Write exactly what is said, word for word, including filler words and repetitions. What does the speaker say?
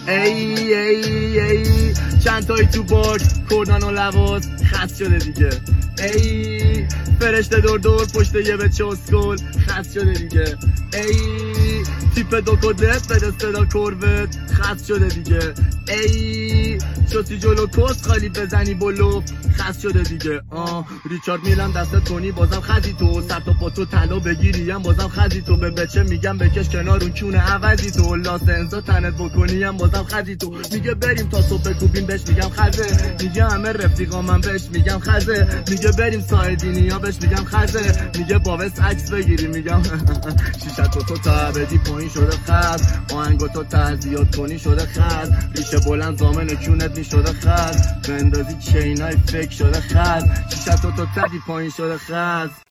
ای ای ای چند تایی تو باک کردن و لواس خست شده دیگه. ای فرشته دور دور پشت یه بچه اسکول خست شده دیگه. ای تیپ دو کدت بده صدا کربت خست شده دیگه. ای شوتی جلو کست خالی بزنی بلو خست شده دیگه. آه ریچارد میلم دست تونی بازم خزی تو سر تا پا تو طلا بگیریم بازم خزی تو به بچه میگم بکش کنار اون کونه عوضی تو لاسنزا تنت بکنیم بازم خزی تو. میگه بریم تا صبح بکوبیم بهش میگم خزه. میگه همه رفیقا من بهش میگم خزه. میگه بریم سایدینی ها بهش میگم خزه. میگه باوست عکس بگیری میگم شیشه تو تو تا بدی پایین شده خز. آهنگا تو تعزیات کنی شده خز. ریشه بلند زامن کونت می شده خز. بندازی چینای فکر شده خز. شیشه تو تو تدی پایین شده خز.